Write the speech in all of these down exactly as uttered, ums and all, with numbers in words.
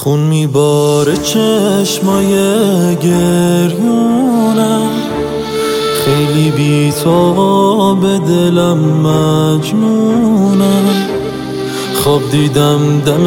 خون میباره چشمای گریونم، خیلی بی تو به دلم مجنونم. خواب دیدم دم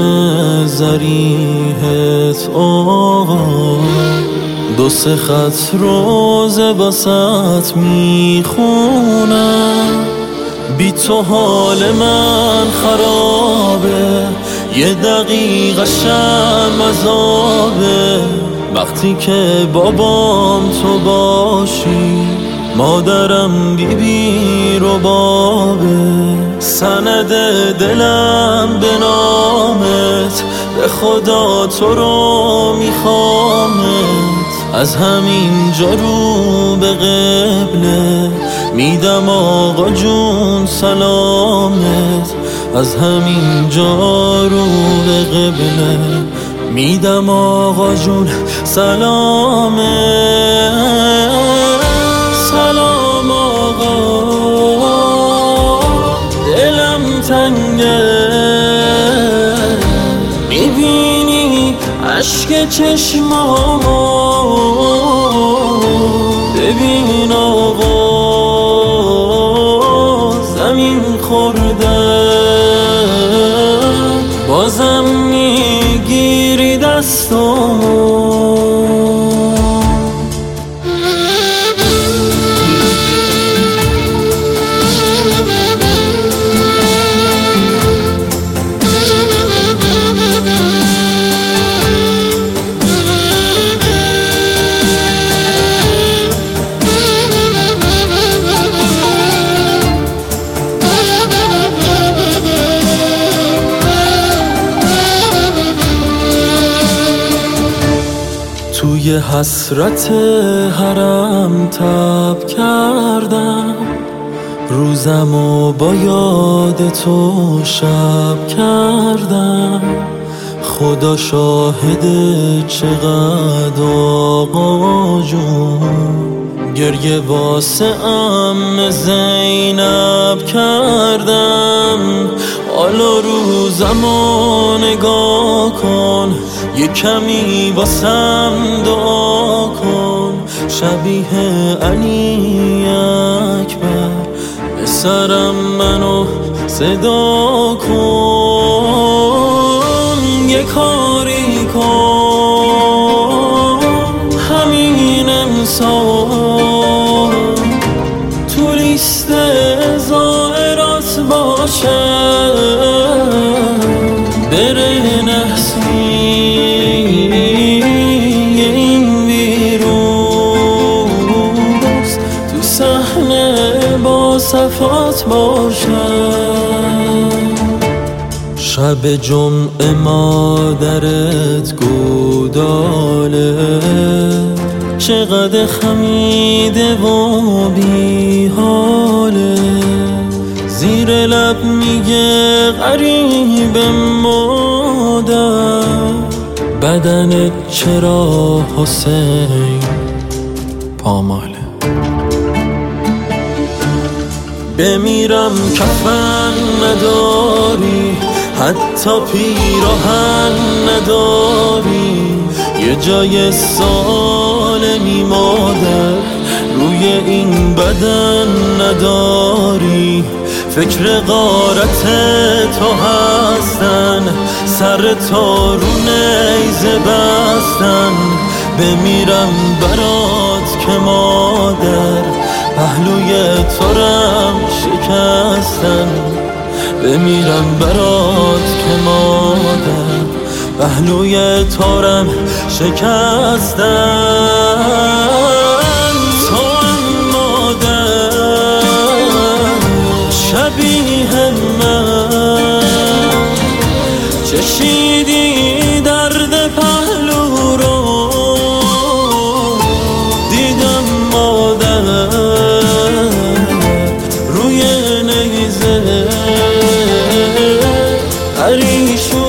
زریحت آقا، دو سه خط روزه واسط میخونم. بی تو حال من خرابه، یه دقیقه شم عذابه. وقتی که بابام تو باشی، مادرم بی بی رو بابه. سند دلم به نامت، به خدا تو رو میخوامت. از همین جا رو به قبله میدم آقا جون سلامت. از همین جا رو به قبله میدم آقا جون سلامت. سلام آقا، دلم تنگه، میبینی عشق چشمامو؟ ببین آقا زمین خورده، بازم میگیری دستامو. توی حسرت حرم تب کردم، روزمو با یاد تو شب کردم. خدا شاهده چقدر آقا جون، گریه واسه ام زینب کردم. حالا روزمو نگاه کن، یه کمی واسم دعا کن. شبیه علی اکبر به سرم منو صدا کن. یه کاری کن همین امسال، تو لیست زائرات باشه. بره نحسی این ویروس، تو صحنه با صفات باشه. شب جمعه مادرت گوداله، چقدر خمیده و بی حاله. زیر لب میگه غریب مادر، بدنت چرا حسین پاماله. بمیرم کفن نداری، حتی پیراهن نداری. یه جای سالمی مادر روی این بدن نداری. فکر غارت تو هستن، سر تو رو نیزه بستن. بمیرم برات که مادر، پهلوی تورم شکستن. بمیرم برات که مادر، پهلوی تورم شکستن. تو مادر شبیه من، چشیدی درد پهلو رو. دیدم مادر روی نیزه پریشون